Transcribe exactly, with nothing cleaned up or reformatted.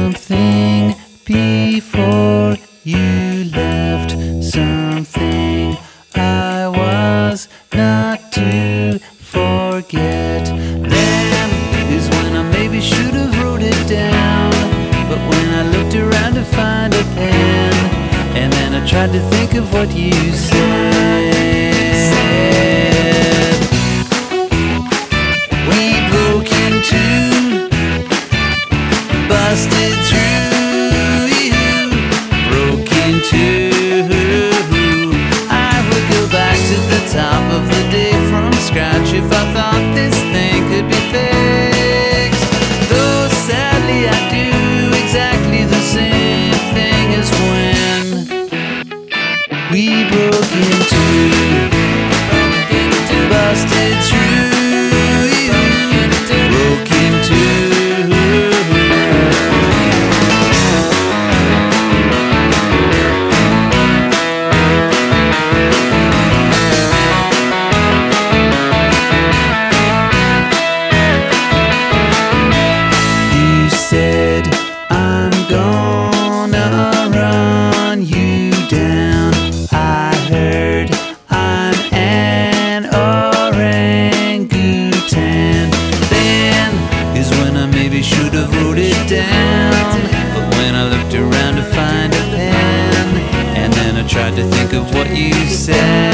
something before you left, something I was not to forget. Then is when I maybe should have wrote it down, but when I looked around to find a pen, and then I tried to think of what you said. We broke into, busted through, you broke into. I would go back to the top of the day from scratch if I thought this thing could be fixed. Though sadly I do exactly the same thing as when we broke into, busted through, you broke into. Said I'm gonna run you down. I heard I'm an orangutan. Then is when I maybe should have wrote it down, but when I looked around to find a pen, and then I tried to think of what you said.